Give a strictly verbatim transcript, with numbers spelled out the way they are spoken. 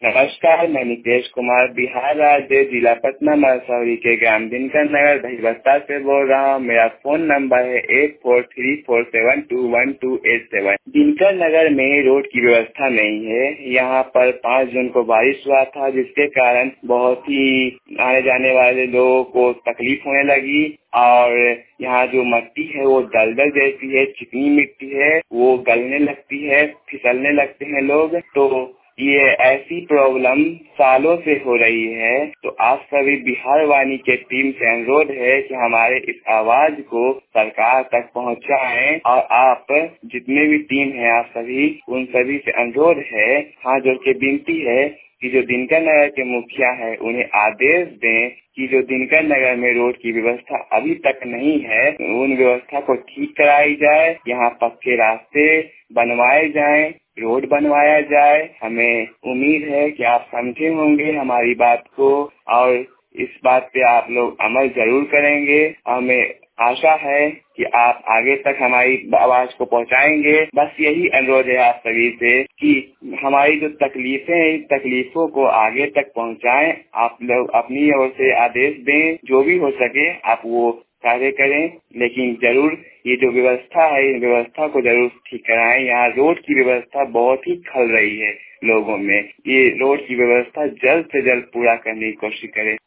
नमस्कार, मैं नितेश कुमार बिहार राज्य जिला पटना मसौरी के ग्राम दिनकर नगर दहीबत्ता से बोल रहा हूँ। मेरा फोन नंबर है eight four three four seven two one two eight seven. Dinkar Nagar में रोड की व्यवस्था नहीं है। यहाँ पर पाँच जून को बारिश हुआ था, जिसके कारण बहुत ही आने जाने वाले लोगों को तकलीफ होने लगी और यहाँ जो मिट्टी है वो दलदल जैसी है, चिकनी मिट्टी है, वो गलने लगती है, फिसलने लगते हैं लोग। तो ये ऐसी प्रॉब्लम सालों से हो रही है। तो आप सभी बिहार वाणी के टीम से अनुरोध है कि हमारे इस आवाज को सरकार तक पहुंचाएं और आप जितने भी टीम हैं, आप सभी उन सभी से अनुरोध है, हाथ जोड़ के विनती है कि जो दिनकर नगर के मुखिया है उन्हें आदेश दें कि जो दिनकर नगर में रोड की व्यवस्था अभी तक नहीं है, उन व्यवस्था को ठीक कराई जाए। यहाँ पक्के रास्ते बनवाए जाएं, रोड बनवाया जाए। हमें उम्मीद है कि आप समझे होंगे हमारी बात को और इस बात पे आप लोग अमल जरूर करेंगे। हमें आशा है कि आप आगे तक हमारी आवाज को पहुंचाएंगे। बस यही अनुरोध है आप सभी से कि हमारी जो तकलीफें हैं, इन तकलीफों को आगे तक पहुंचाएं। आप लोग अपनी ओर से आदेश दें, जो भी हो सके आप वो कार्य करें, लेकिन जरूर ये जो व्यवस्था है, इन व्यवस्था को जरूर ठीक कराएं। यहाँ रोड की व्यवस्था बहुत ही खल रही है लोगों में। ये रोड की व्यवस्था जल्द से जल्द पूरा करने की कोशिश करें।